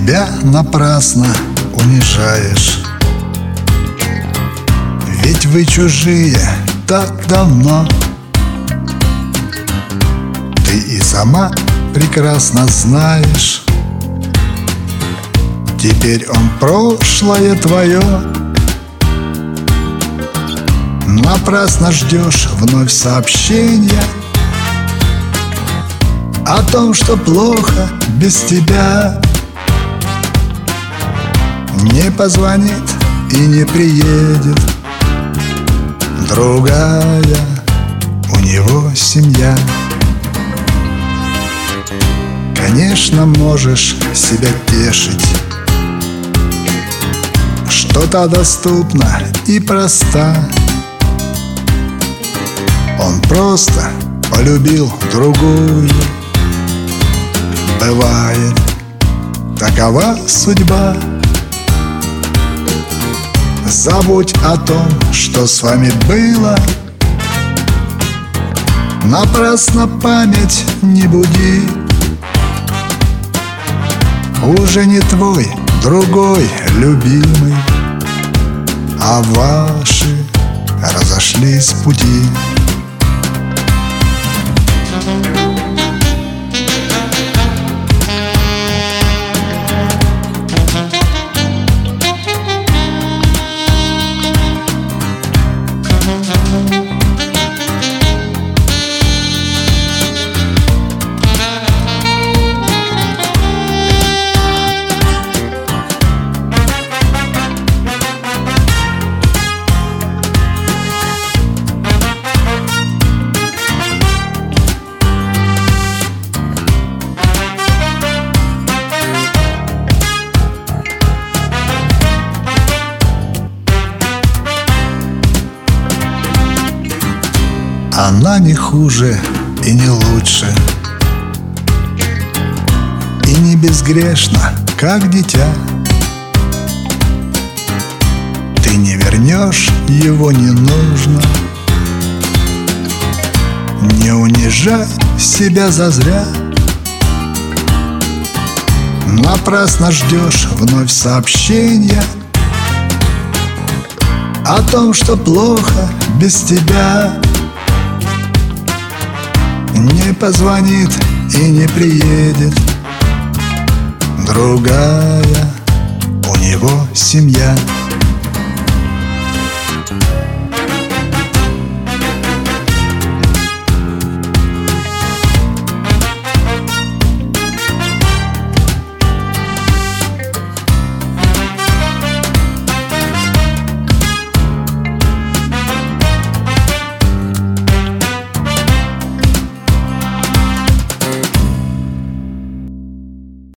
себя напрасно унижаешь. Ведь вы чужие так давно. Ты и сама прекрасно знаешь. Теперь он прошлое твое. Напрасно ждешь вновь сообщения о том, что плохо без тебя. Не позвонит и не приедет другая, у него семья. Конечно, можешь себя тешить, что та доступна и проста. Он просто полюбил другую. Бывает, такова судьба. Забудь о том, что с вами было. Напрасно память не буди. Уже не твой, другой любимый, а ваши разошлись пути. Она не хуже и не лучше, и не безгрешна, как дитя. Ты не вернешь, его не нужно. Не унижай себя зазря. Напрасно ждешь вновь сообщения о том, что плохо без тебя. Не позвонит и не приедет другая, у него семья.